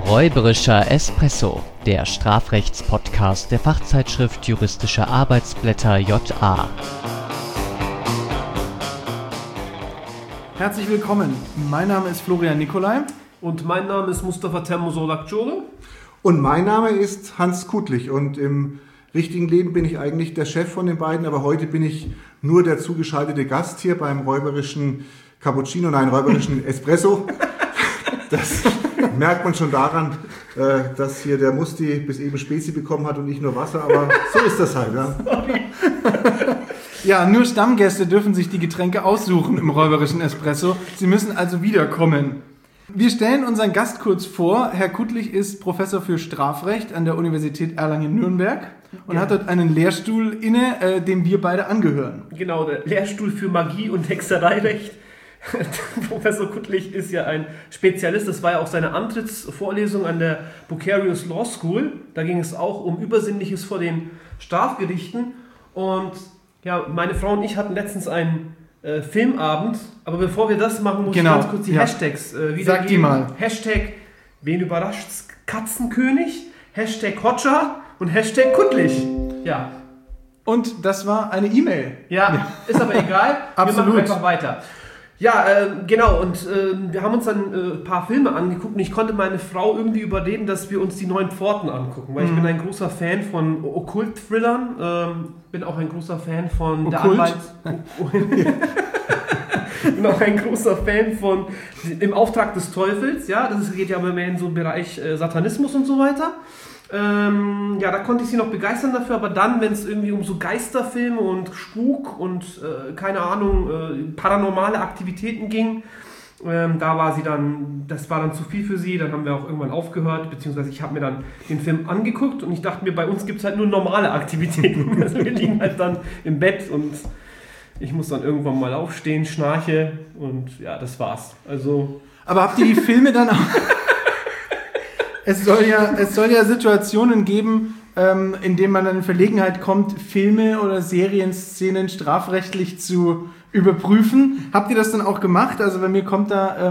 Räuberischer Espresso, der Strafrechtspodcast der Fachzeitschrift Juristische Arbeitsblätter JA. Herzlich willkommen. Mein Name ist Florian Nicolai. Und mein Name ist Mustafa Temmusolak-Jole. Und mein Name ist Hans Kuttlich. Und im richtigen Leben bin ich eigentlich der Chef von den beiden, aber heute bin ich nur der zugeschaltete Gast hier beim räuberischen räuberischen Espresso. Das merkt man schon daran, dass hier der Musti bis eben Spezi bekommen hat und nicht nur Wasser, aber so ist das halt. Ja. Ja, nur Stammgäste dürfen sich die Getränke aussuchen im räuberischen Espresso. Sie müssen also wiederkommen. Wir stellen unseren Gast kurz vor. Herr Kuttlich ist Professor für Strafrecht an der Universität Erlangen-Nürnberg und hat dort einen Lehrstuhl inne, dem wir beide angehören. Genau, der Lehrstuhl für Magie und Hexereirecht. Professor Kuttlich ist ja ein Spezialist. Das war ja auch seine Antrittsvorlesung an der Bucerius Law School. Da ging es auch um Übersinnliches vor den Strafgerichten. Und ja, meine Frau und ich hatten letztens einen Filmabend. Aber bevor wir das machen, muss ich ganz kurz die Hashtags wiedergeben. Sag die mal. Hashtag wen überrascht's Katzenkönig, Hashtag Hotscher und Hashtag Kuttlich. Ja. Und das war eine E-Mail. Ja, ist aber egal. Absolut. Wir machen einfach weiter. Ja, genau, und wir haben uns dann ein paar Filme angeguckt und ich konnte meine Frau irgendwie überreden, dass wir uns die Neuen Pforten angucken, weil ich bin ein großer Fan von Okkult-Thrillern, bin auch ein großer Fan von der Anwalt... bin auch ein großer Fan von Im Auftrag des Teufels, ja, das geht ja mehr in so einen Bereich Satanismus und so weiter. Ja, da konnte ich sie noch begeistern dafür, aber dann, wenn es irgendwie um so Geisterfilme und Spuk und keine Ahnung, paranormale Aktivitäten ging, da war sie dann, das war dann zu viel für sie, dann haben wir auch irgendwann aufgehört, beziehungsweise ich habe mir dann den Film angeguckt und ich dachte mir, bei uns gibt es halt nur normale Aktivitäten. Also wir liegen halt dann im Bett und ich muss dann irgendwann mal aufstehen, schnarche und ja, das war's. Also. Aber habt ihr die Filme dann auch... Es soll ja Situationen geben, in denen man dann in Verlegenheit kommt, Filme oder Serienszenen strafrechtlich zu überprüfen. Habt ihr das dann auch gemacht? Also bei mir kommt da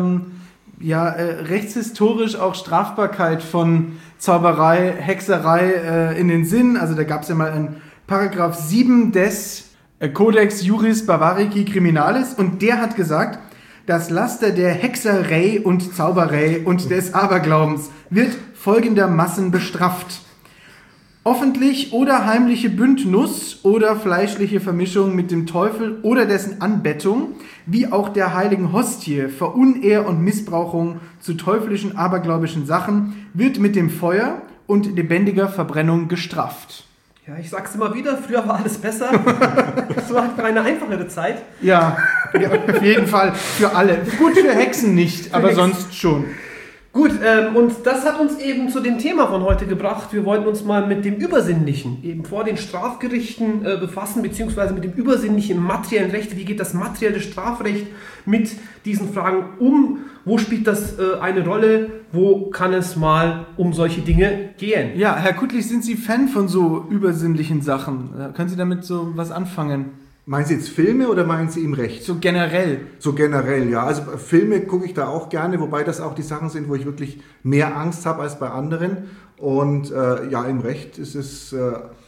rechtshistorisch auch Strafbarkeit von Zauberei, Hexerei in den Sinn. Also da gab es ja mal einen Paragraph 7 des Codex Juris Bavarici Criminalis und der hat gesagt, das Laster der Hexerei und Zauberei und des Aberglaubens wird folgendermaßen bestraft. Offentlich oder heimliche Bündnuss oder fleischliche Vermischung mit dem Teufel oder dessen Anbettung, wie auch der heiligen Hostie, Verunehr und Missbrauchung zu teuflischen, abergläubischen Sachen, wird mit dem Feuer und lebendiger Verbrennung gestraft. Ja, ich sag's immer wieder, früher war alles besser. Das war eine einfachere Zeit. Ja, auf jeden Fall für alle. Gut für Hexen nicht, aber sonst schon. Gut, und das hat uns eben zu dem Thema von heute gebracht. Wir wollten uns mal mit dem Übersinnlichen eben vor den Strafgerichten befassen, beziehungsweise mit dem Übersinnlichen im materiellen Recht. Wie geht das materielle Strafrecht mit diesen Fragen um? Wo spielt das eine Rolle? Wo kann es mal um solche Dinge gehen? Ja, Herr Kuttlich, sind Sie Fan von so übersinnlichen Sachen? Können Sie damit so was anfangen? Meinen Sie jetzt Filme oder meinen Sie im Recht? So generell. So generell, ja. Also Filme gucke ich da auch gerne, wobei das auch die Sachen sind, wo ich wirklich mehr Angst habe als bei anderen. Und im Recht ist es...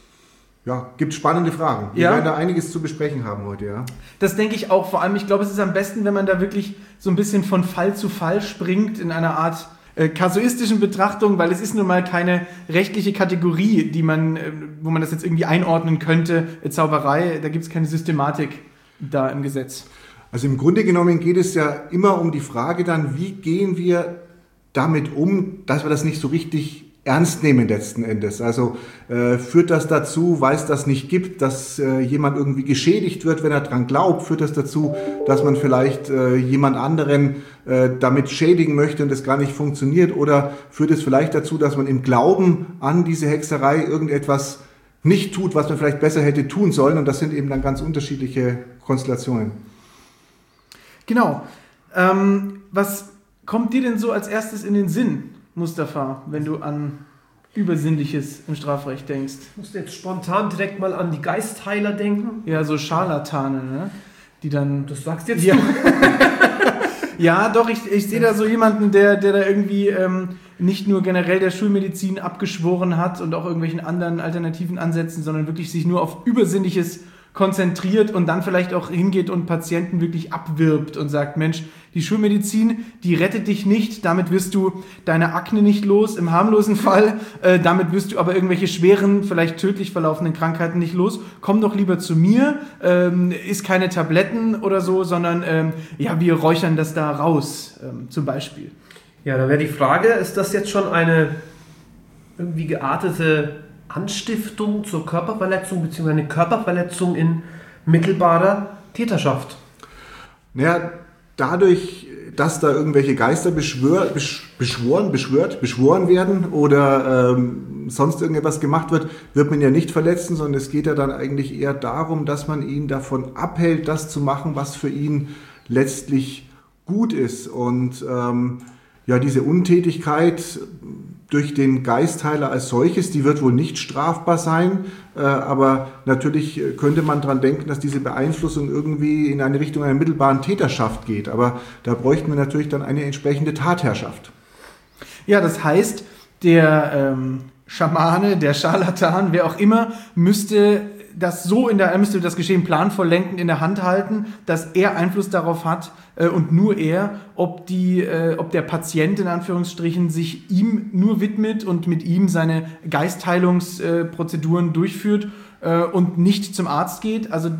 gibt spannende Fragen. Wir werden da einiges zu besprechen haben heute, ja. Das denke ich auch. Vor allem, ich glaube, es ist am besten, wenn man da wirklich so ein bisschen von Fall zu Fall springt in einer Art kasuistischen Betrachtung, weil es ist nun mal keine rechtliche Kategorie, wo man das jetzt irgendwie einordnen könnte. Zauberei, da gibt es keine Systematik da im Gesetz. Also im Grunde genommen geht es ja immer um die Frage dann, wie gehen wir damit um, dass wir das nicht so richtig ernst nehmen letzten Endes. Also führt das dazu, weil es das nicht gibt, dass jemand irgendwie geschädigt wird, wenn er dran glaubt? Führt das dazu, dass man vielleicht jemand anderen damit schädigen möchte und das gar nicht funktioniert? Oder führt es vielleicht dazu, dass man im Glauben an diese Hexerei irgendetwas nicht tut, was man vielleicht besser hätte tun sollen? Und das sind eben dann ganz unterschiedliche Konstellationen. Genau. Was kommt dir denn so als erstes in den Sinn, Mustafa, wenn du an Übersinnliches im Strafrecht denkst? Ich musste jetzt spontan direkt mal an die Geistheiler denken. Ja, so Scharlatane, ne? Die dann... Das sagst jetzt ja. du. Ja, doch, ich sehe da so jemanden, der da irgendwie nicht nur generell der Schulmedizin abgeschworen hat und auch irgendwelchen anderen alternativen Ansätzen, sondern wirklich sich nur auf Übersinnliches konzentriert und dann vielleicht auch hingeht und Patienten wirklich abwirbt und sagt, Mensch, die Schulmedizin, die rettet dich nicht, damit wirst du deine Akne nicht los, im harmlosen Fall, damit wirst du aber irgendwelche schweren, vielleicht tödlich verlaufenden Krankheiten nicht los. Komm doch lieber zu mir, isst keine Tabletten oder so, sondern wir räuchern das da raus, zum Beispiel. Ja, dann wäre die Frage, ist das jetzt schon eine irgendwie geartete Anstiftung zur Körperverletzung bzw. eine Körperverletzung in mittelbarer Täterschaft? Naja, dadurch, dass da irgendwelche Geister beschworen werden oder sonst irgendetwas gemacht wird, wird man ja nicht verletzen, sondern es geht ja dann eigentlich eher darum, dass man ihn davon abhält, das zu machen, was für ihn letztlich gut ist. Und diese Untätigkeit durch den Geistheiler als solches, die wird wohl nicht strafbar sein, aber natürlich könnte man daran denken, dass diese Beeinflussung irgendwie in eine Richtung einer mittelbaren Täterschaft geht, aber da bräuchten wir natürlich dann eine entsprechende Tatherrschaft. Ja, das heißt, der Schamane, der Scharlatan, wer auch immer, müsste das Geschehen planvoll lenkend in der Hand halten, dass er Einfluss darauf hat und nur er, ob der Patient in Anführungsstrichen sich ihm nur widmet und mit ihm seine Geistheilungsprozeduren durchführt und nicht zum Arzt geht. Also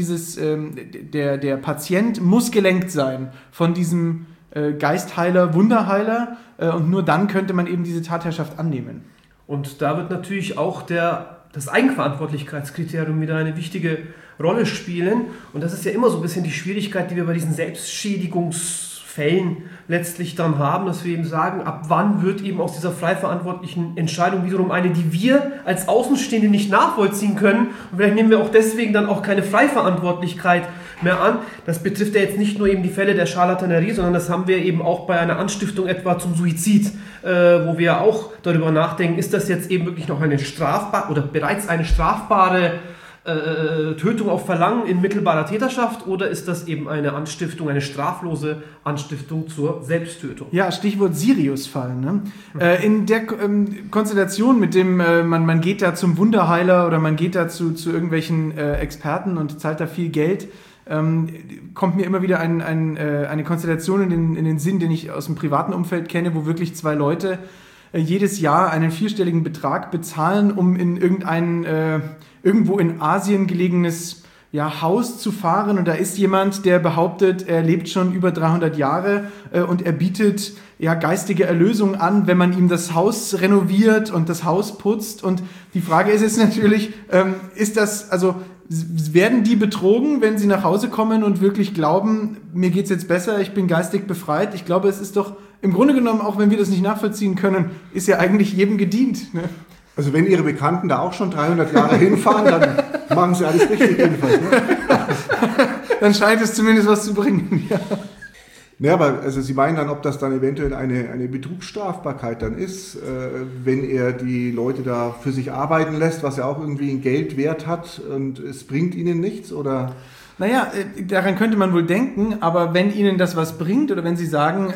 der Patient muss gelenkt sein von diesem Geistheiler, Wunderheiler und nur dann könnte man eben diese Tatherrschaft annehmen. Und da wird natürlich auch das Eigenverantwortlichkeitskriterium wieder eine wichtige Rolle spielen. Und das ist ja immer so ein bisschen die Schwierigkeit, die wir bei diesen Selbstschädigungsfällen letztlich dann haben, dass wir eben sagen, ab wann wird eben aus dieser frei verantwortlichen Entscheidung wiederum eine, die wir als Außenstehende nicht nachvollziehen können. Und vielleicht nehmen wir auch deswegen dann auch keine Freiverantwortlichkeit mehr an. Das betrifft ja jetzt nicht nur eben die Fälle der Scharlatanerie, sondern das haben wir eben auch bei einer Anstiftung etwa zum Suizid, wo wir auch darüber nachdenken, ist das jetzt eben wirklich noch eine strafbare oder bereits eine strafbare Tötung auf Verlangen in mittelbarer Täterschaft oder ist das eben eine Anstiftung, eine straflose Anstiftung zur Selbsttötung? Ja, Stichwort Sirius-Fall. Ne? In der Konstellation mit dem, man geht da zum Wunderheiler oder man geht da zu irgendwelchen Experten und zahlt da viel Geld, kommt mir immer wieder eine Konstellation in den Sinn, den ich aus dem privaten Umfeld kenne, wo wirklich zwei Leute jedes Jahr einen 4-stelligen Betrag bezahlen, um in irgendwo in Asien gelegenes Haus zu fahren. Und da ist jemand, der behauptet, er lebt schon über 300 Jahre und er bietet geistige Erlösung an, wenn man ihm das Haus renoviert und das Haus putzt. Und die Frage ist jetzt natürlich, werden die betrogen, wenn sie nach Hause kommen und wirklich glauben, mir geht's jetzt besser, ich bin geistig befreit? Ich glaube, es ist doch im Grunde genommen, auch wenn wir das nicht nachvollziehen können, ist ja eigentlich jedem gedient. Ne? Also wenn Ihre Bekannten da auch schon 300 Jahre hinfahren, dann machen sie alles richtig jedenfalls. Ne? Dann scheint es zumindest was zu bringen. Ja. Ja, aber also Sie meinen dann, ob das dann eventuell eine Betrugsstrafbarkeit dann ist, wenn er die Leute da für sich arbeiten lässt, was ja auch irgendwie einen Geldwert hat und es bringt ihnen nichts, oder? Naja, daran könnte man wohl denken, aber wenn Ihnen das was bringt oder wenn Sie sagen,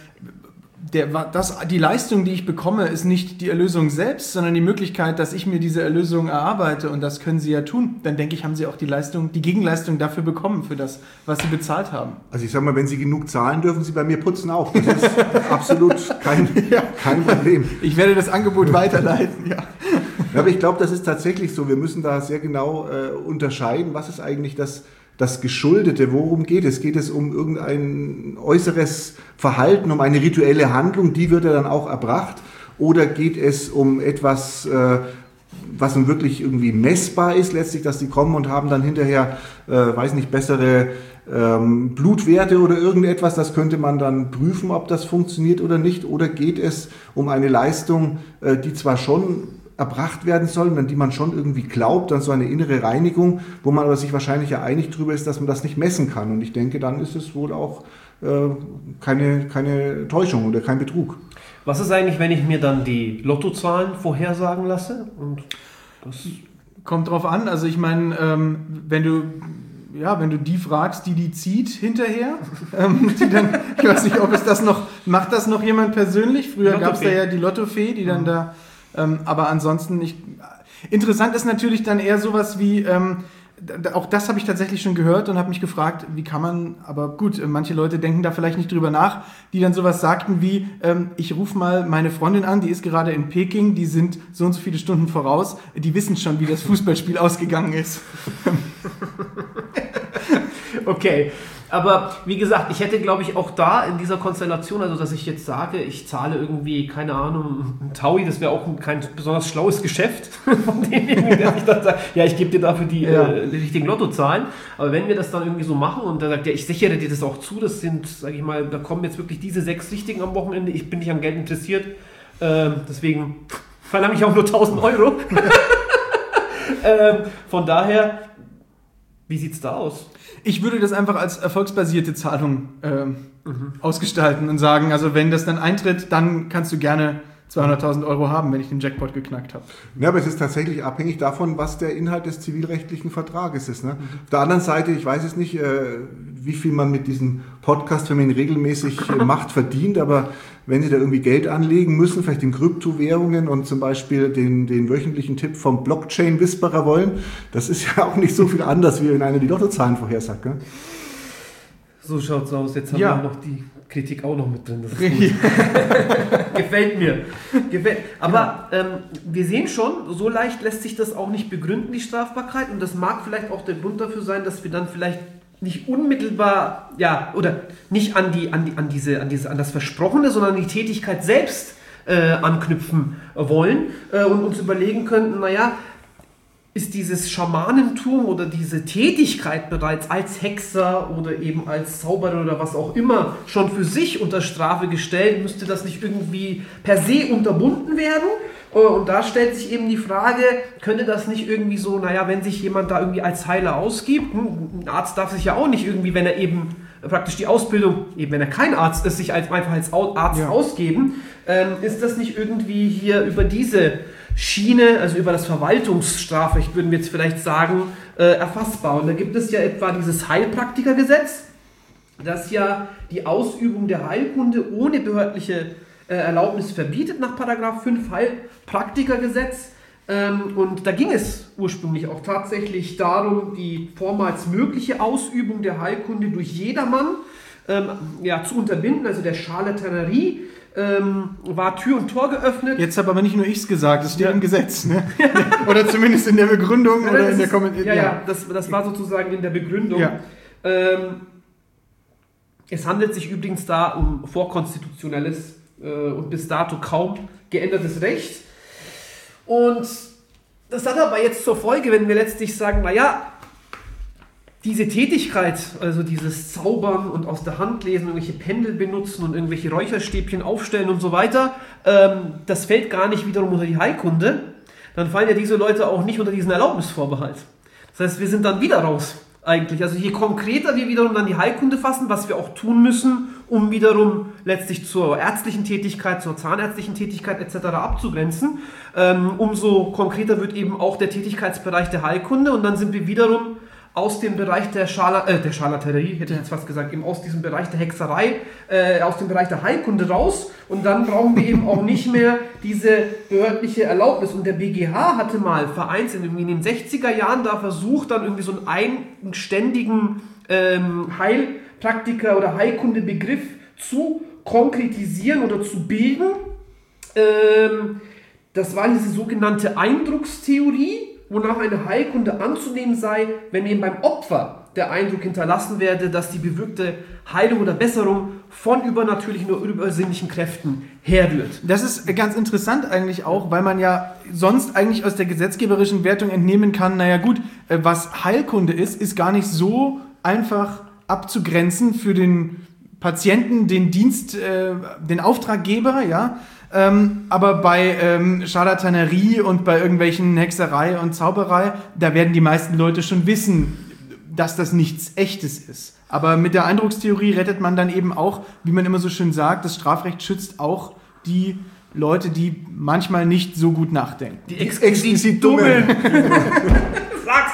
die Leistung, die ich bekomme, ist nicht die Erlösung selbst, sondern die Möglichkeit, dass ich mir diese Erlösung erarbeite und das können Sie ja tun, dann denke ich, haben Sie auch die Gegenleistung dafür bekommen, für das, was Sie bezahlt haben. Also ich sag mal, wenn Sie genug zahlen, dürfen Sie bei mir putzen auch. Das ist absolut kein Problem. Ich werde das Angebot weiterleiten, ja. Ja, aber ich glaube, das ist tatsächlich so. Wir müssen da sehr genau unterscheiden, was ist eigentlich das Geschuldete, worum geht es? Geht es um irgendein äußeres Verhalten, um eine rituelle Handlung, die wird ja dann auch erbracht? Oder geht es um etwas, was nun wirklich irgendwie messbar ist, letztlich, dass die kommen und haben dann hinterher, bessere Blutwerte oder irgendetwas? Das könnte man dann prüfen, ob das funktioniert oder nicht. Oder geht es um eine Leistung, die zwar schon erbracht werden sollen, an die man schon irgendwie glaubt, dann so eine innere Reinigung, wo man aber sich wahrscheinlich ja einig darüber ist, dass man das nicht messen kann. Und ich denke, dann ist es wohl auch keine Täuschung oder kein Betrug. Was ist eigentlich, wenn ich mir dann die Lottozahlen vorhersagen lasse? Und das kommt drauf an. Also ich meine, wenn du ja, wenn du die fragst, die zieht hinterher, die dann, ich weiß nicht, ob es das noch, macht das noch jemand persönlich? Früher gab es da ja die Lottofee, die dann da, aber ansonsten nicht. Interessant ist natürlich dann eher sowas wie, auch das habe ich tatsächlich schon gehört und habe mich gefragt, wie kann man, aber gut, manche Leute denken da vielleicht nicht drüber nach, die dann sowas sagten wie, ich rufe mal meine Freundin an, die ist gerade in Peking, die sind so und so viele Stunden voraus, die wissen schon, wie das Fußballspiel ausgegangen ist. Okay, aber wie gesagt, ich hätte, glaube ich, auch da in dieser Konstellation, also dass ich jetzt sage, ich zahle irgendwie, keine Ahnung, ein Taui, das wäre auch kein besonders schlaues Geschäft von demjenigen, der sich dann sagt, ja, ich gebe dir dafür die richtigen Lottozahlen. Aber wenn wir das dann irgendwie so machen und der sagt, ja, ich sichere dir das auch zu, das sind, sage ich mal, da kommen jetzt wirklich diese 6 Richtigen am Wochenende, ich bin nicht an Geld interessiert, deswegen verlange ich auch nur 1.000 Euro. Von daher, wie sieht's da aus? Ich würde das einfach als erfolgsbasierte Zahlung ausgestalten und sagen, also wenn das dann eintritt, dann kannst du gerne 200.000 Euro haben, wenn ich den Jackpot geknackt habe. Ja, aber es ist tatsächlich abhängig davon, was der Inhalt des zivilrechtlichen Vertrages ist. Ne? Auf der anderen Seite, ich weiß es nicht, wie viel man mit diesem Podcast, wenn man ihn regelmäßig macht, verdient, aber wenn Sie da irgendwie Geld anlegen müssen, vielleicht in Kryptowährungen und zum Beispiel den wöchentlichen Tipp vom Blockchain-Whisperer wollen, das ist ja auch nicht so viel anders, wie wenn einer die Lottozahlen vorhersagt. Ne? So schaut's aus. Jetzt haben wir noch die Kritik auch noch mit drin. Das ist gut. Gefällt mir. Aber wir sehen schon, so leicht lässt sich das auch nicht begründen, die Strafbarkeit. Und das mag vielleicht auch der Grund dafür sein, dass wir dann vielleicht nicht unmittelbar, ja, oder nicht an das Versprochene, sondern an die Tätigkeit selbst anknüpfen wollen und uns überlegen könnten, naja, ist dieses Schamanentum oder diese Tätigkeit bereits als Hexer oder eben als Zauberer oder was auch immer schon für sich unter Strafe gestellt, müsste das nicht irgendwie per se unterbunden werden? Und da stellt sich eben die Frage, könnte das nicht irgendwie so, naja, wenn sich jemand da irgendwie als Heiler ausgibt, ein Arzt darf sich ja auch nicht irgendwie, wenn er eben praktisch die Ausbildung, eben wenn er kein Arzt ist, sich einfach als Arzt ausgeben, ist das nicht irgendwie hier über diese Schiene, also über das Verwaltungsstrafrecht, würden wir jetzt vielleicht sagen, erfassbar. Und da gibt es ja etwa dieses Heilpraktikergesetz, das ja die Ausübung der Heilkunde ohne behördliche Erlaubnis verbietet nach § 5 Heilpraktikergesetz. Und da ging es ursprünglich auch tatsächlich darum, die vormals mögliche Ausübung der Heilkunde durch jedermann zu unterbinden, also der Charlatanerie. War Tür und Tor geöffnet. Jetzt habe aber nicht nur ich es gesagt, das steht im Gesetz. Ne? Oder zumindest in der Begründung oder in der Kommentar. Das war sozusagen in der Begründung. Ja. Es handelt sich übrigens da um vorkonstitutionelles und bis dato kaum geändertes Recht. Und das hat aber jetzt zur Folge, wenn wir letztlich sagen, naja, diese Tätigkeit, also dieses Zaubern und aus der Hand lesen, irgendwelche Pendel benutzen und irgendwelche Räucherstäbchen aufstellen und so weiter, das fällt gar nicht wiederum unter die Heilkunde, dann fallen ja diese Leute auch nicht unter diesen Erlaubnisvorbehalt. Das heißt, wir sind dann wieder raus eigentlich. Also je konkreter wir wiederum dann die Heilkunde fassen, was wir auch tun müssen, um wiederum letztlich zur ärztlichen Tätigkeit, zur zahnärztlichen Tätigkeit etc. abzugrenzen, umso konkreter wird eben auch der Tätigkeitsbereich der Heilkunde und dann sind wir wiederum aus dem Bereich der Charlatanerie, hätte ich jetzt fast gesagt, eben aus diesem Bereich der Hexerei, aus dem Bereich der Heilkunde raus und dann brauchen wir eben auch nicht mehr diese behördliche Erlaubnis. Und der BGH hatte mal vereinzelt in den 60er Jahren da versucht, dann irgendwie so einen ständigen Heilpraktiker oder Heilkundebegriff zu konkretisieren oder zu bilden. Das war diese sogenannte Eindruckstheorie, wonach eine Heilkunde anzunehmen sei, wenn eben beim Opfer der Eindruck hinterlassen werde, dass die bewirkte Heilung oder Besserung von übernatürlichen oder übersinnlichen Kräften herrührt. Das ist ganz interessant eigentlich auch, weil man ja sonst eigentlich aus der gesetzgeberischen Wertung entnehmen kann, naja gut, was Heilkunde ist gar nicht so einfach abzugrenzen für den Patienten, den den Auftraggeber, ja. Aber bei Charlatanerie und bei irgendwelchen Hexerei und Zauberei, da werden die meisten Leute schon wissen, dass das nichts Echtes ist. Aber mit der Eindruckstheorie rettet man dann eben auch, wie man immer so schön sagt, das Strafrecht schützt auch die Leute, die manchmal nicht so gut nachdenken. Die exquisit Dummen. Sag's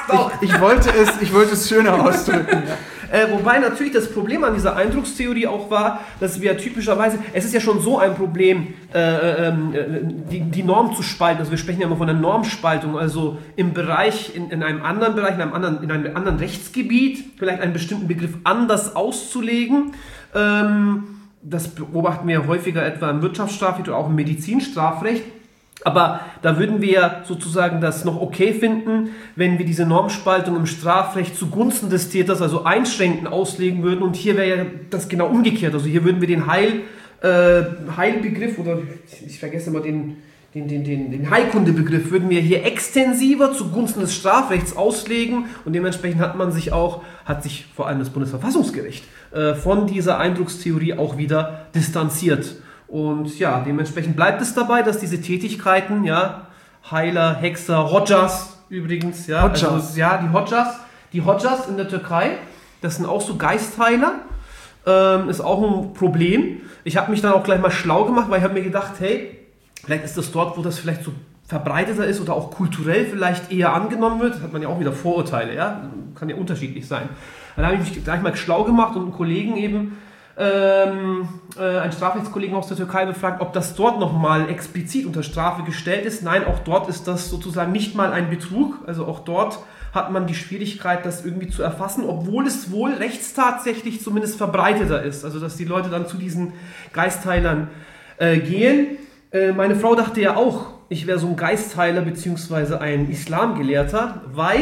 Ich wollte es schöner ausdrücken. Ja. Wobei natürlich das Problem an dieser Eindruckstheorie auch war, dass wir typischerweise, es ist ja schon so ein Problem, die Norm zu spalten. Also wir sprechen ja immer von einer Normspaltung, also im Bereich, in einem anderen Bereich, in einem anderen Rechtsgebiet, vielleicht einen bestimmten Begriff anders auszulegen. Das beobachten wir häufiger etwa im Wirtschaftsstrafrecht oder auch im Medizinstrafrecht. Aber da würden wir sozusagen das noch okay finden, wenn wir diese Normspaltung im Strafrecht zugunsten des Täters, also einschränkend auslegen würden. Und hier wäre ja das genau umgekehrt. Also hier würden wir den Heilbegriff oder ich vergesse immer den Heilkundebegriff würden wir hier extensiver zugunsten des Strafrechts auslegen. Und dementsprechend hat sich vor allem das Bundesverfassungsgericht von dieser Eindruckstheorie auch wieder distanziert. Und ja, dementsprechend bleibt es dabei, dass diese Tätigkeiten, ja, Heiler, Hexer, Hodjas übrigens, ja, Hodjas. Also, ja, die Hodjas in der Türkei, das sind auch so Geistheiler, ist auch ein Problem. Ich habe mich dann auch gleich mal schlau gemacht, weil ich habe mir gedacht, hey, vielleicht ist das dort, wo das vielleicht so verbreiteter ist oder auch kulturell vielleicht eher angenommen wird, hat man ja auch wieder Vorurteile, ja, kann ja unterschiedlich sein. Dann habe ich mich gleich mal schlau gemacht und einen Kollegen eben, einen Strafrechtskollegen aus der Türkei befragt, ob das dort nochmal explizit unter Strafe gestellt ist. Nein, auch dort ist das sozusagen nicht mal ein Betrug. Also auch dort hat man die Schwierigkeit, das irgendwie zu erfassen, obwohl es wohl rechtstatsächlich zumindest verbreiteter ist. Also dass die Leute dann zu diesen Geistheilern gehen. Meine Frau dachte ja auch, ich wäre so ein Geistheiler bzw. ein Islamgelehrter, weil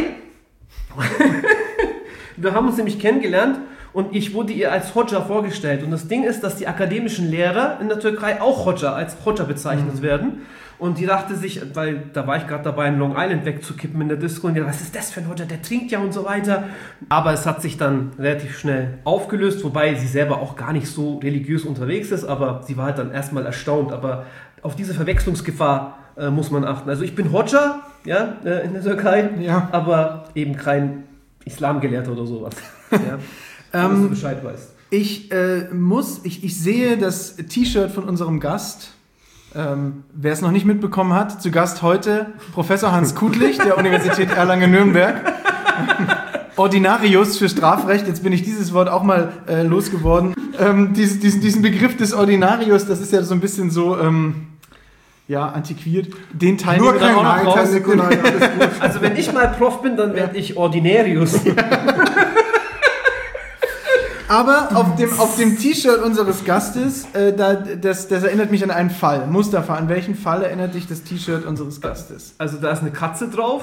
wir haben uns nämlich kennengelernt und ich wurde ihr als Hodja vorgestellt. Und das Ding ist, dass die akademischen Lehrer in der Türkei auch als Hodja bezeichnet werden. Und die dachte sich, weil da war ich gerade dabei, in Long Island wegzukippen in der Disco, und die dachte, was ist das für ein Hodja, der trinkt ja und so weiter. Aber es hat sich dann relativ schnell aufgelöst, wobei sie selber auch gar nicht so religiös unterwegs ist, aber sie war halt dann erstmal erstaunt. Aber auf diese Verwechslungsgefahr muss man achten. Also ich bin Hodja, ja, in der Türkei, Ja. aber eben kein Islamgelehrter oder sowas. Ja. Dass du Bescheid weißt. Ich sehe das T-Shirt von unserem Gast. Wer es noch nicht mitbekommen hat, zu Gast heute Professor Hans Kudlich der Universität Erlangen-Nürnberg. Ordinarius für Strafrecht, jetzt bin ich dieses Wort auch mal losgeworden. Diesen Begriff des Ordinarius, das ist ja so ein bisschen so antiquiert. Den Teil Nur wir dann kein auch noch raus. Also wenn ich mal Prof bin, dann werde ich Ordinarius. Aber auf dem T-Shirt unseres Gastes, das erinnert mich an einen Fall. Mustafa, an welchen Fall erinnert dich das T-Shirt unseres Gastes? Also da ist eine Katze drauf.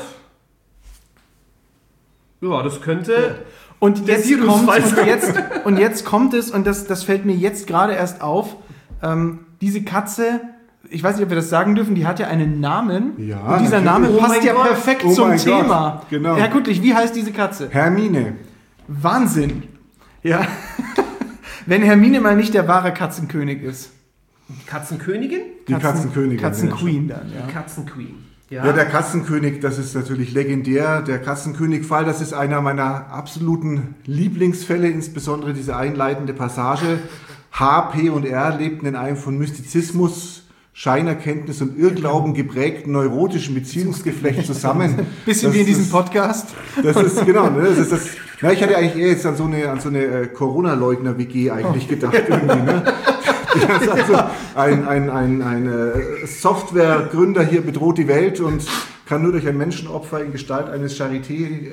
Ja, das könnte... Und Der jetzt Virus kommt weiß und jetzt kommt es, und das fällt mir jetzt gerade erst auf, diese Katze, ich weiß nicht, ob wir das sagen dürfen, die hat ja einen Namen. Ja, und dieser natürlich. Name Oh passt mein ja Gott. perfekt Oh zum mein Thema. Gott, genau. Herr Kudlich, wie heißt diese Katze? Hermine. Wahnsinn. Ja. Wenn Hermine mal nicht der wahre Katzenkönig ist. Die Katzenkönigin? Die Katzenkönigin. Katzenqueen dann, Die ja. Katzenqueen. Ja, der Katzenkönig, das ist natürlich legendär. Der Katzenkönig-Fall, das ist einer meiner absoluten Lieblingsfälle, insbesondere diese einleitende Passage. H, P und R lebten in einem von Mystizismus, Scheinerkenntnis und Irrglauben geprägten neurotischen Beziehungsgeflecht zusammen. Bisschen Das wie in diesem ist- Podcast. Das ist, genau, ne, das ist das. Na, ich hatte eigentlich eher jetzt an so eine Corona-Leugner-WG eigentlich gedacht irgendwie, ne? Das ist also ein Softwaregründer hier bedroht die Welt und kann nur durch ein Menschenopfer in Gestalt eines Charité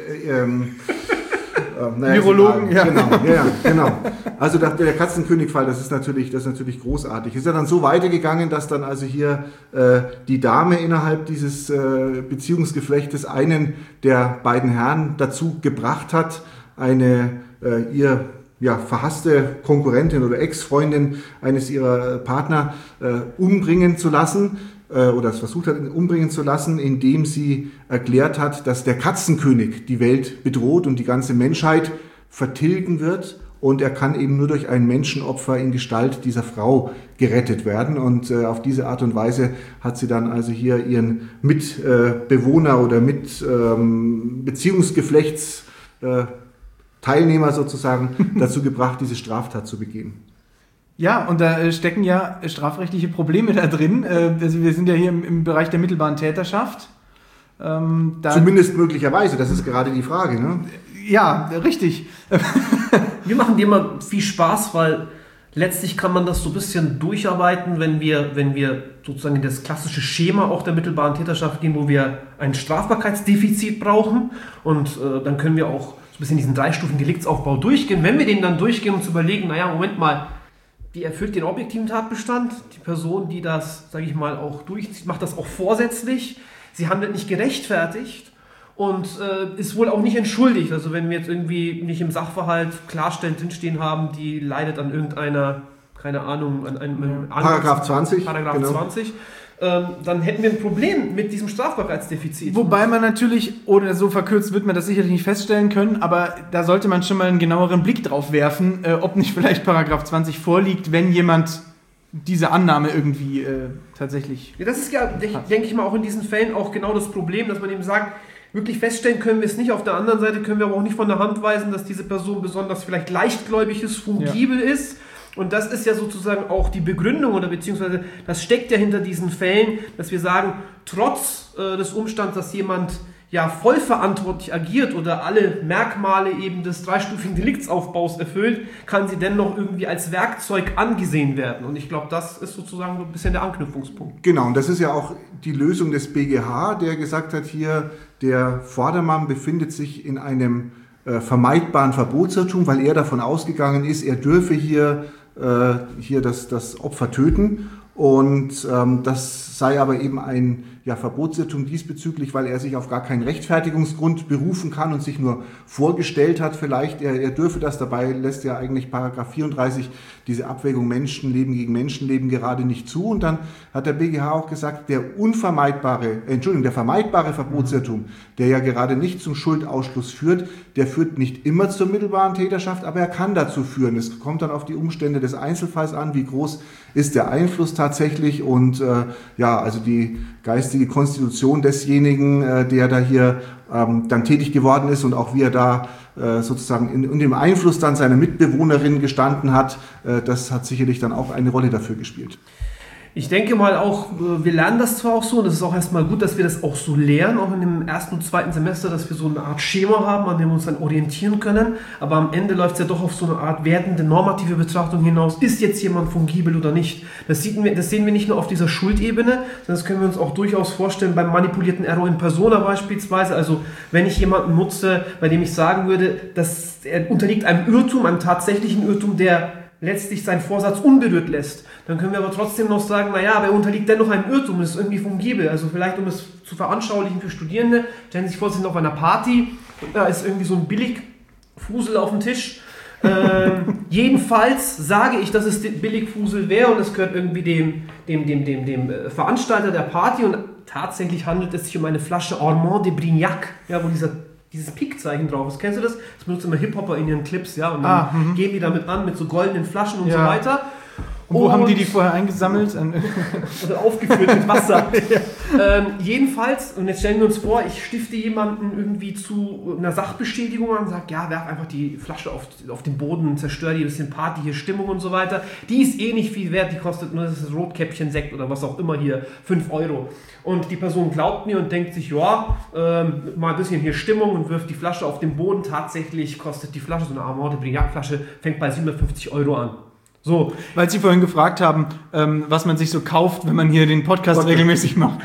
Virologen, ja. Genau. Also der Katzenkönig-Fall, das ist natürlich großartig. Ist ja dann so weitergegangen, dass dann also hier die Dame innerhalb dieses Beziehungsgeflechtes einen der beiden Herren dazu gebracht hat, eine ihr verhasste Konkurrentin oder Ex-Freundin eines ihrer Partner umbringen zu lassen oder es versucht hat, umbringen zu lassen, indem sie erklärt hat, dass der Katzenkönig die Welt bedroht und die ganze Menschheit vertilgen wird und er kann eben nur durch ein Menschenopfer in Gestalt dieser Frau gerettet werden und auf diese Art und Weise hat sie dann also hier ihren Mitbewohner oder Beziehungsgeflechts Teilnehmer sozusagen dazu gebracht, diese Straftat zu begehen. Ja, und da stecken ja strafrechtliche Probleme da drin. Also wir sind ja hier im Bereich der mittelbaren Täterschaft. Zumindest möglicherweise, das ist gerade die Frage, ne? Ja, richtig. Wir machen dir mal viel Spaß, weil letztlich kann man das so ein bisschen durcharbeiten, wenn wir sozusagen in das klassische Schema auch der mittelbaren Täterschaft gehen, wo wir ein Strafbarkeitsdefizit brauchen und dann können wir auch so ein bisschen diesen 3-Stufen-Deliktsaufbau durchgehen. Wenn wir den dann durchgehen und uns überlegen, naja, Moment mal, die erfüllt den objektiven Tatbestand, die Person, die das, sage ich mal, auch durchzieht, macht das auch vorsätzlich, sie handelt nicht gerechtfertigt und ist wohl auch nicht entschuldigt. Also wenn wir jetzt irgendwie nicht im Sachverhalt klarstellen, drinstehen haben, die leidet an irgendeiner, keine Ahnung, an einem Paragraph 20. Paragraph genau. 20, dann hätten wir ein Problem mit diesem Strafbarkeitsdefizit. Wobei man natürlich, oder so verkürzt wird man das sicherlich nicht feststellen können, aber da sollte man schon mal einen genaueren Blick drauf werfen, ob nicht vielleicht Paragraph 20 vorliegt, wenn jemand diese Annahme irgendwie tatsächlich... Ja, das ist ja, denke ich mal, auch in diesen Fällen auch genau das Problem, dass man eben sagt, wirklich feststellen können wir es nicht. Auf der anderen Seite können wir aber auch nicht von der Hand weisen, dass diese Person besonders vielleicht leichtgläubig ist, fungibel ist. Und das ist ja sozusagen auch die Begründung oder beziehungsweise das steckt ja hinter diesen Fällen, dass wir sagen, trotz des Umstands, dass jemand ja vollverantwortlich agiert oder alle Merkmale eben des 3-stufigen Deliktsaufbaus erfüllt, kann sie dennoch irgendwie als Werkzeug angesehen werden. Und ich glaube, das ist sozusagen so ein bisschen der Anknüpfungspunkt. Genau, und das ist ja auch die Lösung des BGH, der gesagt hat, hier, der Vordermann befindet sich in einem vermeidbaren Verbotsirrtum, weil er davon ausgegangen ist, er dürfe hier das Opfer töten. Und das sei aber eben ein Verbotsirrtum diesbezüglich, weil er sich auf gar keinen Rechtfertigungsgrund berufen kann und sich nur vorgestellt hat, vielleicht er dürfe das. Dabei lässt ja eigentlich Paragraph 34 diese Abwägung Menschenleben gegen Menschenleben gerade nicht zu. Und dann hat der BGH auch gesagt, der vermeidbare Verbotsirrtum, der ja gerade nicht zum Schuldausschluss führt, der führt nicht immer zur mittelbaren Täterschaft, aber er kann dazu führen. Es kommt dann auf die Umstände des Einzelfalls an, wie groß ist der Einfluss tatsächlich und also die geistige Konstitution desjenigen, der da hier dann tätig geworden ist und auch wie er da sozusagen in dem Einfluss dann seiner Mitbewohnerin gestanden hat, das hat sicherlich dann auch eine Rolle dafür gespielt. Ich denke mal auch, wir lernen das zwar auch so, und es ist auch erstmal gut, dass wir das auch so lernen, auch in dem 1. und 2. Semester, dass wir so eine Art Schema haben, an dem wir uns dann orientieren können, aber am Ende läuft es ja doch auf so eine Art wertende, normative Betrachtung hinaus, ist jetzt jemand fungibel oder nicht. Das sehen wir nicht nur auf dieser Schuldebene, sondern das können wir uns auch durchaus vorstellen beim manipulierten Error in persona beispielsweise, also wenn ich jemanden nutze, bei dem ich sagen würde, dass er unterliegt einem Irrtum, einem tatsächlichen Irrtum, der letztlich seinen Vorsatz unberührt lässt, dann können wir aber trotzdem noch sagen, naja, aber er unterliegt dennoch einem Irrtum, ist irgendwie fungibel. Also vielleicht, um es zu veranschaulichen für Studierende, stellen Sie sich vor, Sie sind auf einer Party und da ist irgendwie so ein Billigfusel auf dem Tisch. Jedenfalls sage ich, dass es Billigfusel wäre und es gehört irgendwie dem Veranstalter der Party und tatsächlich handelt es sich um eine Flasche Armand de Brignac, ja, wo dieses Pik-Zeichen drauf ist. Kennst du das? Das benutzen immer Hip-Hopper in ihren Clips, ja, und dann gehen die damit an mit so goldenen Flaschen und so weiter. Und wo haben die vorher eingesammelt? Oder aufgefüllt mit Wasser. Jedenfalls, und jetzt stellen wir uns vor, ich stifte jemanden irgendwie zu einer Sachbeschädigung an und sage, ja, werf einfach die Flasche auf den Boden, zerstör die ein bisschen Party, hier Stimmung und so weiter. Die ist eh nicht viel wert, die kostet nur das Rotkäppchen-Sekt oder was auch immer hier, 5 Euro. Und die Person glaubt mir und denkt sich, ja, mal ein bisschen hier Stimmung und wirft die Flasche auf den Boden. Tatsächlich kostet die Flasche, so eine Armand de Brignac-Flasche, fängt bei 750 Euro an. So. Weil Sie vorhin gefragt haben, was man sich so kauft, wenn man hier den Podcast regelmäßig macht.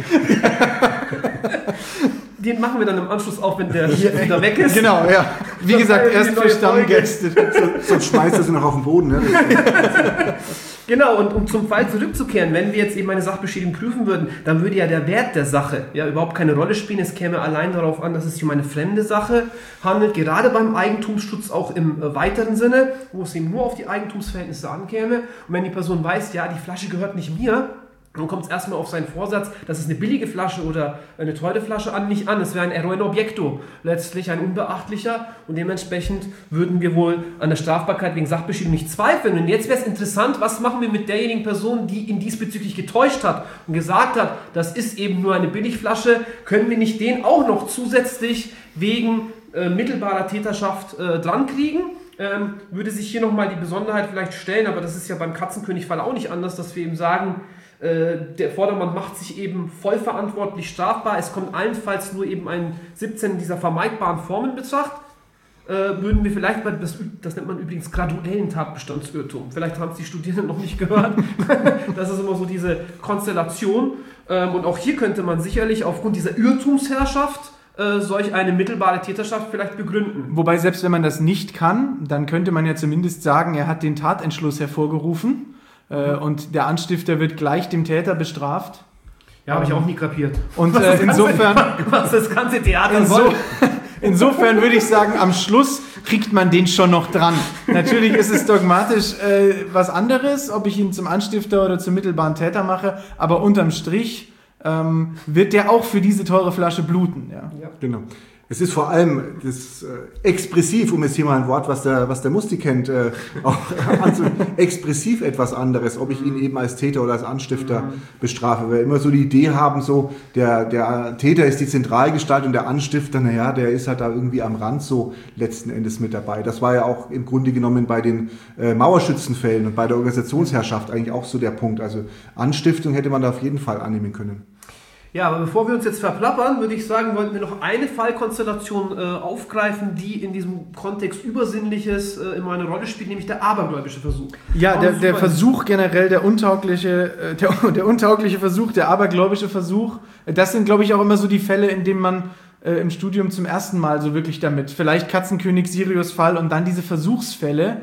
Den machen wir dann im Anschluss auf, wenn der hier wieder weg ist. Genau, ja. Wie gesagt, erst für Stammgäste. Sonst schmeißt er sie noch auf den Boden. Ne? Genau, und um zum Fall zurückzukehren, wenn wir jetzt eben eine Sachbeschädigung prüfen würden, dann würde ja der Wert der Sache ja überhaupt keine Rolle spielen. Es käme allein darauf an, dass es sich um eine fremde Sache handelt, gerade beim Eigentumsschutz auch im weiteren Sinne, wo es eben nur auf die Eigentumsverhältnisse ankäme. Und wenn die Person weiß, ja, die Flasche gehört nicht mir, dann kommt es erstmal auf seinen Vorsatz, dass es eine billige Flasche oder eine teure Flasche nicht an. Es wäre ein Error in Objecto, letztlich ein unbeachtlicher und dementsprechend würden wir wohl an der Strafbarkeit wegen Sachbeschädigung nicht zweifeln. Und jetzt wäre es interessant, was machen wir mit derjenigen Person, die ihn diesbezüglich getäuscht hat und gesagt hat, das ist eben nur eine Billigflasche, können wir nicht den auch noch zusätzlich wegen mittelbarer Täterschaft dran kriegen? würde sich hier nochmal die Besonderheit vielleicht stellen, aber das ist ja beim Katzenkönig-Fall auch nicht anders, dass wir eben sagen, der Vordermann macht sich eben vollverantwortlich strafbar, es kommt allenfalls nur eben ein 17 dieser vermeidbaren Formen in Betracht, würden wir vielleicht, das nennt man übrigens graduellen Tatbestandsirrtum, vielleicht haben es die Studierenden noch nicht gehört, das ist immer so diese Konstellation, und auch hier könnte man sicherlich aufgrund dieser Irrtumsherrschaft solch eine mittelbare Täterschaft vielleicht begründen. Wobei, selbst wenn man das nicht kann, dann könnte man ja zumindest sagen, er hat den Tatentschluss hervorgerufen und der Anstifter wird gleich dem Täter bestraft. Ja, habe ich auch nie kapiert. Und insofern... Was das ganze Theater soll. Insofern würde ich sagen, am Schluss kriegt man den schon noch dran. Natürlich ist es dogmatisch was anderes, ob ich ihn zum Anstifter oder zum mittelbaren Täter mache, aber unterm Strich wird der auch für diese teure Flasche bluten. Ja. Genau. Es ist vor allem das expressiv, um jetzt hier mal ein Wort, was der Musti kennt, auch expressiv etwas anderes, ob ich ihn eben als Täter oder als Anstifter bestrafe. Weil wir immer so die Idee haben, so der Täter ist die Zentralgestalt und der Anstifter, naja, der ist halt da irgendwie am Rand so letzten Endes mit dabei. Das war ja auch im Grunde genommen bei den Mauerschützenfällen und bei der Organisationsherrschaft eigentlich auch so der Punkt. Also Anstiftung hätte man da auf jeden Fall annehmen können. Ja, aber bevor wir uns jetzt verplappern, würde ich sagen, wollten wir noch eine Fallkonstellation aufgreifen, die in diesem Kontext Übersinnliches immer eine Rolle spielt, nämlich der abergläubische Versuch. Ja, der Versuch generell, der untaugliche Versuch, der abergläubische Versuch, das sind, glaube ich, auch immer so die Fälle, in denen man im Studium zum ersten Mal so wirklich damit, vielleicht Katzenkönig, Sirius-Fall und dann diese Versuchsfälle,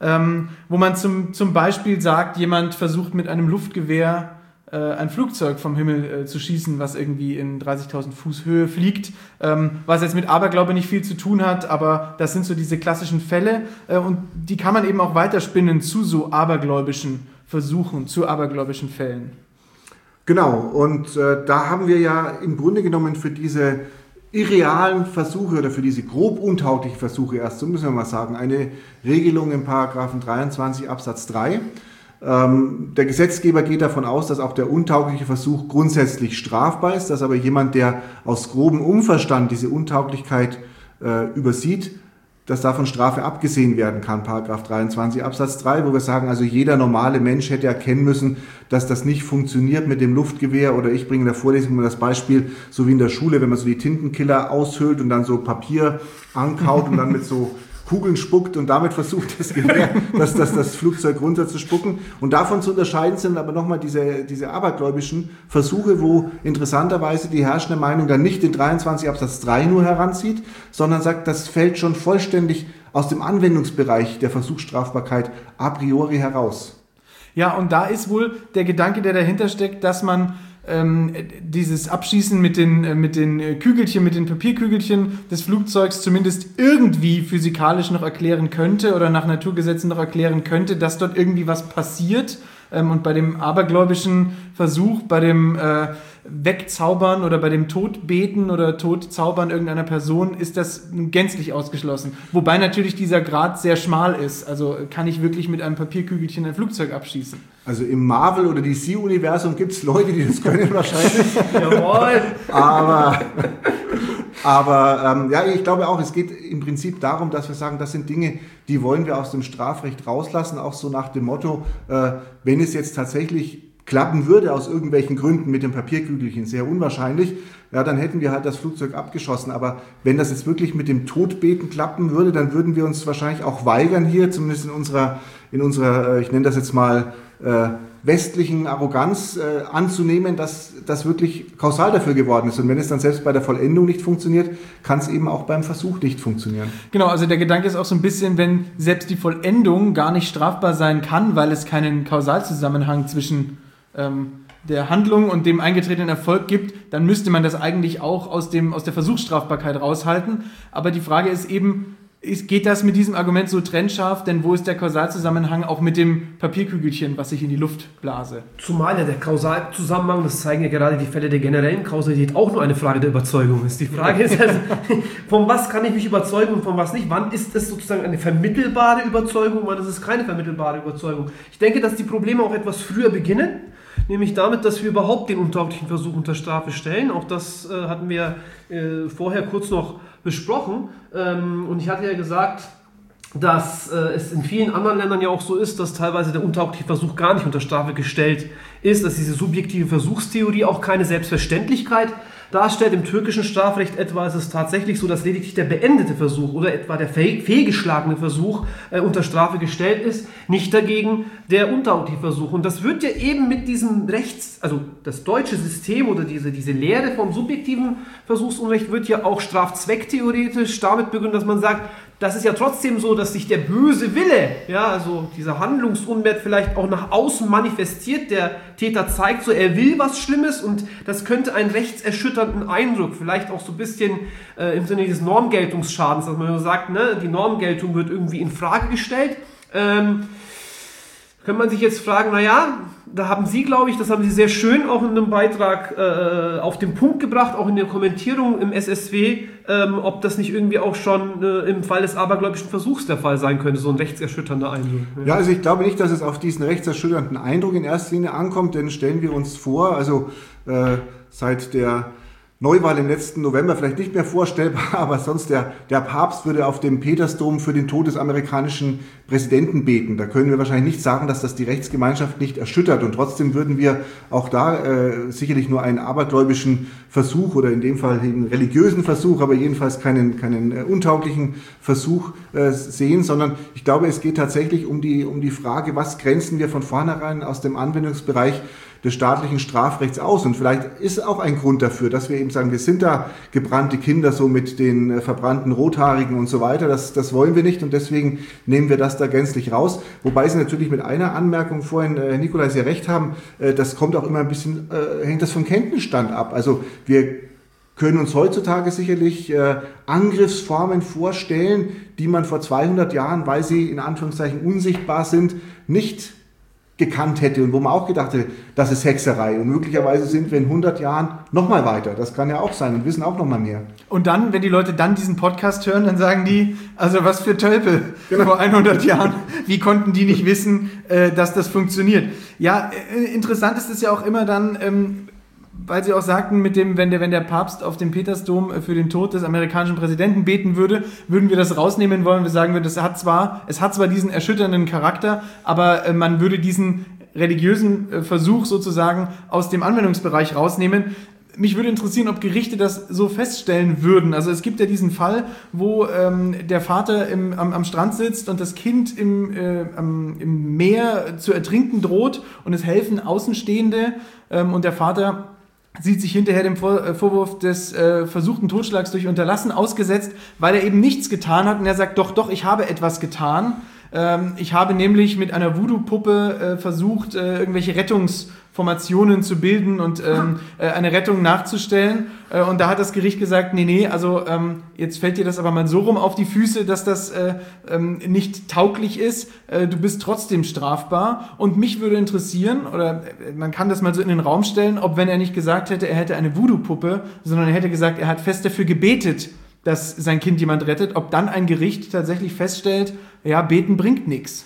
wo man zum Beispiel sagt, jemand versucht mit einem Luftgewehr ein Flugzeug vom Himmel zu schießen, was irgendwie in 30.000 Fuß Höhe fliegt, was jetzt mit Aberglaube nicht viel zu tun hat, aber das sind so diese klassischen Fälle und die kann man eben auch weiterspinnen zu so abergläubischen Versuchen, zu abergläubischen Fällen. Genau, und da haben wir ja im Grunde genommen für diese irrealen Versuche oder für diese grob untauglichen Versuche erst, so müssen wir mal sagen, eine Regelung im Paragraphen 23 Absatz 3. Der Gesetzgeber geht davon aus, dass auch der untaugliche Versuch grundsätzlich strafbar ist, dass aber jemand, der aus grobem Unverstand diese Untauglichkeit übersieht, dass davon Strafe abgesehen werden kann, Paragraph 23 Absatz 3, wo wir sagen, also jeder normale Mensch hätte erkennen müssen, dass das nicht funktioniert mit dem Luftgewehr, oder ich bringe in der Vorlesung mal das Beispiel, so wie in der Schule, wenn man so die Tintenkiller aushöhlt und dann so Papier ankaut und dann mit so Kugeln spuckt und damit versucht, das Flugzeug runterzuspucken. Und davon zu unterscheiden sind aber nochmal diese abergläubischen Versuche, wo interessanterweise die herrschende Meinung dann nicht den 23 Absatz 3 nur heranzieht, sondern sagt, das fällt schon vollständig aus dem Anwendungsbereich der Versuchsstrafbarkeit a priori heraus. Ja, und da ist wohl der Gedanke, der dahinter steckt, dass man dieses Abschießen mit den Kügelchen, mit den Papierkügelchen des Flugzeugs zumindest irgendwie physikalisch noch erklären könnte oder nach Naturgesetzen noch erklären könnte, dass dort irgendwie was passiert. Und bei dem abergläubischen Versuch, bei dem Wegzaubern oder bei dem Todbeten oder Todzaubern irgendeiner Person ist das gänzlich ausgeschlossen. Wobei natürlich dieser Grad sehr schmal ist. Also kann ich wirklich mit einem Papierkügelchen ein Flugzeug abschießen? Also im Marvel- oder DC-Universum gibt es Leute, die das können wahrscheinlich. Jawohl! Aber ja, ich glaube auch, es geht im Prinzip darum, dass wir sagen, das sind Dinge, die wollen wir aus dem Strafrecht rauslassen, auch so nach dem Motto, wenn es jetzt tatsächlich klappen würde aus irgendwelchen Gründen mit dem Papierkügelchen, sehr unwahrscheinlich, ja, dann hätten wir halt das Flugzeug abgeschossen. Aber wenn das jetzt wirklich mit dem Todbeten klappen würde, dann würden wir uns wahrscheinlich auch weigern hier, zumindest in unserer ich nenne das jetzt mal westlichen Arroganz anzunehmen, dass das wirklich kausal dafür geworden ist. Und wenn es dann selbst bei der Vollendung nicht funktioniert, kann es eben auch beim Versuch nicht funktionieren. Genau, also der Gedanke ist auch so ein bisschen, wenn selbst die Vollendung gar nicht strafbar sein kann, weil es keinen Kausalzusammenhang zwischen der Handlung und dem eingetretenen Erfolg gibt, dann müsste man das eigentlich auch aus der Versuchsstrafbarkeit raushalten. Aber die Frage ist eben, geht das mit diesem Argument so trennscharf, denn wo ist der Kausalzusammenhang auch mit dem Papierkügelchen, was ich in die Luft blase? Zumal ja der Kausalzusammenhang, das zeigen ja gerade die Fälle der generellen Kausalität, auch nur eine Frage der Überzeugung ist. Die Frage ist also, von was kann ich mich überzeugen und von was nicht? Wann ist es sozusagen eine vermittelbare Überzeugung, wann ist es keine vermittelbare Überzeugung? Ich denke, dass die Probleme auch etwas früher beginnen, nämlich damit, dass wir überhaupt den untauglichen Versuch unter Strafe stellen. Auch das hatten wir vorher kurz noch besprochen. Und ich hatte ja gesagt, dass es in vielen anderen Ländern ja auch so ist, dass teilweise der untaugliche Versuch gar nicht unter Strafe gestellt ist, dass diese subjektive Versuchstheorie auch keine Selbstverständlichkeit darstellt. Im türkischen Strafrecht etwa ist es tatsächlich so, dass lediglich der beendete Versuch oder etwa der fehlgeschlagene Versuch unter Strafe gestellt ist, nicht dagegen der untaugliche Versuch. Und das wird ja eben mit diesem also das deutsche System oder diese Lehre vom subjektiven Versuchsunrecht wird ja auch strafzwecktheoretisch damit begründet, dass man sagt, das ist ja trotzdem so, dass sich der böse Wille, ja, also dieser Handlungsunwert vielleicht auch nach außen manifestiert. Der Täter zeigt so, er will was Schlimmes und das könnte einen rechtserschütternden Eindruck, vielleicht auch so ein bisschen im Sinne des Normgeltungsschadens, dass man so sagt, ne, die Normgeltung wird irgendwie in Frage gestellt. Kann man sich jetzt fragen, naja, da haben Sie, glaube ich, das haben Sie sehr schön auch in einem Beitrag auf den Punkt gebracht, auch in der Kommentierung im SSW, ob das nicht irgendwie auch schon im Fall des abergläubischen Versuchs der Fall sein könnte, so ein rechtserschütternder Eindruck. Ja, also ich glaube nicht, dass es auf diesen rechtserschütternden Eindruck in erster Linie ankommt, denn stellen wir uns vor, also seit der Neuwahl im letzten November vielleicht nicht mehr vorstellbar, aber sonst der Papst würde auf dem Petersdom für den Tod des amerikanischen Präsidenten beten. Da können wir wahrscheinlich nicht sagen, dass das die Rechtsgemeinschaft nicht erschüttert. Und trotzdem würden wir auch da sicherlich nur einen abergläubischen Versuch oder in dem Fall einen religiösen Versuch, aber jedenfalls keinen untauglichen Versuch sehen, sondern ich glaube, es geht tatsächlich um die Frage, was grenzen wir von vornherein aus dem Anwendungsbereich des staatlichen Strafrechts aus. Und vielleicht ist auch ein Grund dafür, dass wir eben sagen, wir sind da gebrannte Kinder, so mit den verbrannten Rothaarigen und so weiter. Das wollen wir nicht und deswegen nehmen wir das da gänzlich raus. Wobei Sie natürlich mit einer Anmerkung vorhin, Herr Nicolai, sehr recht haben, das kommt auch immer ein bisschen, hängt das vom Kenntnisstand ab. Also wir können uns heutzutage sicherlich Angriffsformen vorstellen, die man vor 200 Jahren, weil sie in Anführungszeichen unsichtbar sind, nicht gekannt hätte und wo man auch gedacht hätte, das ist Hexerei. Und möglicherweise sind wir in 100 Jahren noch mal weiter. Das kann ja auch sein und wissen auch noch mal mehr. Und dann, wenn die Leute dann diesen Podcast hören, dann sagen die, also was für Tölpel vor 100 Jahren. Wie konnten die nicht wissen, dass das funktioniert? Ja, interessant ist es ja auch immer dann, weil Sie auch sagten, mit dem, wenn der Papst auf dem Petersdom für den Tod des amerikanischen Präsidenten beten würde, würden wir das rausnehmen wollen. Wir sagen, es hat zwar diesen erschütternden Charakter, aber man würde diesen religiösen Versuch sozusagen aus dem Anwendungsbereich rausnehmen. Mich würde interessieren, ob Gerichte das so feststellen würden. Also es gibt ja diesen Fall, wo der Vater am Strand sitzt und das Kind im Meer zu ertrinken droht und es helfen Außenstehende und der Vater sieht sich hinterher dem Vorwurf des versuchten Totschlags durch Unterlassen ausgesetzt, weil er eben nichts getan hat. Und er sagt, doch, ich habe etwas getan. Ich habe nämlich mit einer Voodoo-Puppe versucht, irgendwelche Rettungsformationen zu bilden und eine Rettung nachzustellen. Und da hat das Gericht gesagt, nee, also jetzt fällt dir das aber mal so rum auf die Füße, dass das nicht tauglich ist. Du bist trotzdem strafbar. Und mich würde interessieren, oder man kann das mal so in den Raum stellen, ob wenn er nicht gesagt hätte, er hätte eine Voodoo-Puppe, sondern er hätte gesagt, er hat fest dafür gebetet, dass sein Kind jemand rettet, ob dann ein Gericht tatsächlich feststellt, ja, beten bringt nichts.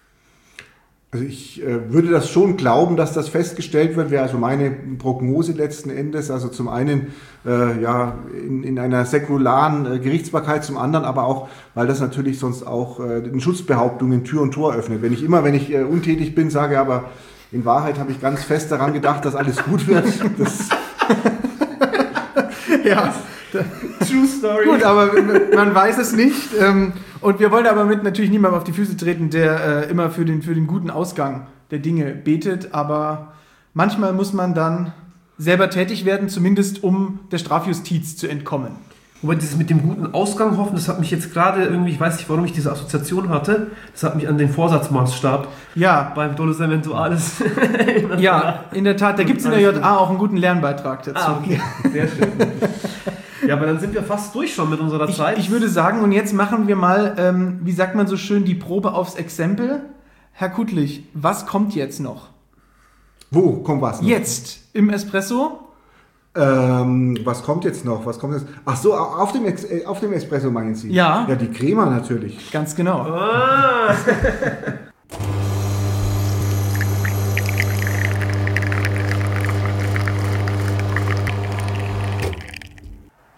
Also ich würde das schon glauben, dass das festgestellt wird, wäre also meine Prognose letzten Endes. Also zum einen in einer säkularen Gerichtsbarkeit, zum anderen aber auch, weil das natürlich sonst auch den Schutzbehauptungen Tür und Tor öffnet. Wenn ich untätig bin, sage, aber in Wahrheit habe ich ganz fest daran gedacht, dass alles gut wird. Das ja. True Story. Gut, aber man weiß es nicht. Und wir wollen aber natürlich niemandem auf die Füße treten, der immer für den guten Ausgang der Dinge betet. Aber manchmal muss man dann selber tätig werden, zumindest um der Strafjustiz zu entkommen. Wobei dieses mit dem guten Ausgang hoffen, das hat mich jetzt gerade irgendwie, ich weiß nicht, warum ich diese Assoziation hatte, das hat mich an den Vorsatzmaßstab beim Dolus Eventualis. Ja, in der Tat, da gibt es in der JA auch einen guten Lernbeitrag dazu. Ah, okay, sehr schön. Ja, aber dann sind wir fast durch schon mit unserer Zeit. Ich würde sagen, und jetzt machen wir mal, wie sagt man so schön, die Probe aufs Exempel. Herr Kuttlich, was kommt jetzt noch? Wo kommt was noch? Jetzt, im Espresso. Was kommt jetzt noch? Ach so, auf dem Espresso meinen Sie? Ja. Ja, die Crema natürlich. Ganz genau. Ah.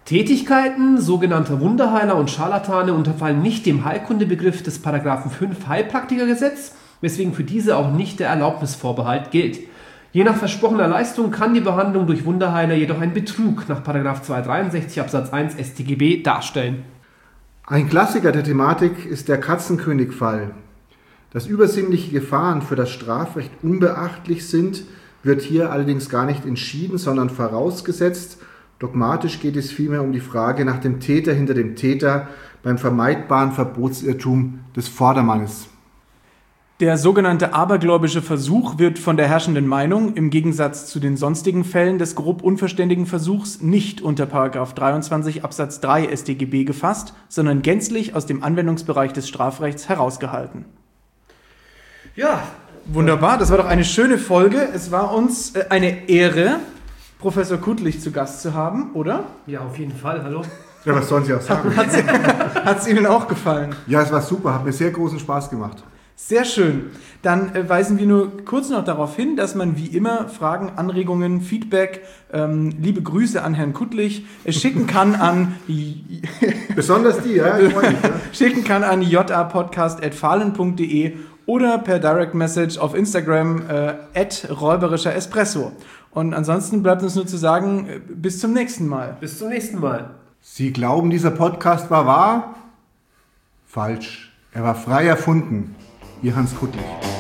Tätigkeiten sogenannter Wunderheiler und Scharlatane unterfallen nicht dem Heilkundebegriff des Paragraphen 5 Heilpraktikergesetz, weswegen für diese auch nicht der Erlaubnisvorbehalt gilt. Je nach versprochener Leistung kann die Behandlung durch Wunderheiler jedoch einen Betrug nach § 263 Absatz 1 StGB darstellen. Ein Klassiker der Thematik ist der Katzenkönig-Fall. Dass übersinnliche Gefahren für das Strafrecht unbeachtlich sind, wird hier allerdings gar nicht entschieden, sondern vorausgesetzt. Dogmatisch geht es vielmehr um die Frage nach dem Täter hinter dem Täter beim vermeidbaren Verbotsirrtum des Vordermannes. Der sogenannte abergläubische Versuch wird von der herrschenden Meinung im Gegensatz zu den sonstigen Fällen des grob unverständigen Versuchs nicht unter § 23 Absatz 3 StGB gefasst, sondern gänzlich aus dem Anwendungsbereich des Strafrechts herausgehalten. Ja, Wunderbar, das war doch eine schöne Folge. Es war uns eine Ehre, Professor Kuttlich zu Gast zu haben, oder? ja, auf jeden Fall, hallo. Ja, was sollen Sie auch sagen? Hat es Ihnen auch gefallen? Ja, es war super, hat mir sehr großen Spaß gemacht. Sehr schön. Dann weisen wir nur kurz noch darauf hin, dass man wie immer Fragen, Anregungen, Feedback, liebe Grüße an Herrn Kuttlich schicken kann an Besonders die, ja, ich freue mich. Ja. schicken kann an japodcast@fahlen.de oder per Direct Message auf Instagram @räuberischer Espresso. Und ansonsten bleibt uns nur zu sagen, bis zum nächsten Mal. Bis zum nächsten Mal. Sie glauben, dieser Podcast war wahr? Falsch. Er war frei erfunden. Ihr Hans Kuttlich.